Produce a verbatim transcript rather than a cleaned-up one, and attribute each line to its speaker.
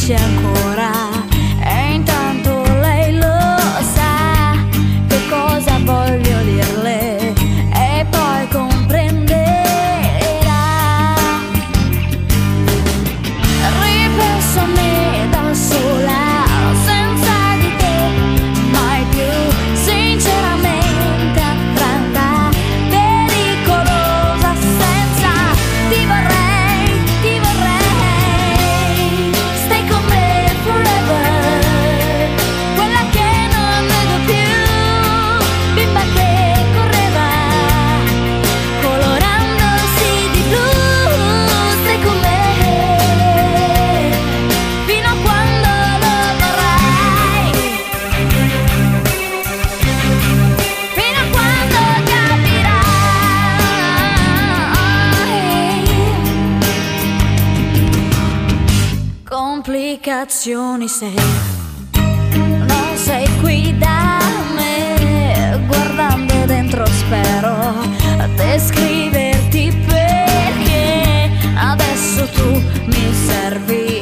Speaker 1: dice ancora, e intanto lei lo sa che cosa voglio dirle, e poi comprenderà. Ripenso a me da sola, senza di te mai più, sinceramente affranta, pericolosa, senza ti vorrei, ti vorrei. Stai con me forever, quella che non vedo più, bimba che correva colorandosi di blu. Stai con me fino a quando lo vorrai, fino a quando capirai. Complicazioni se non sei qui da me, guardando dentro spero descriverti, perché adesso tu mi servi.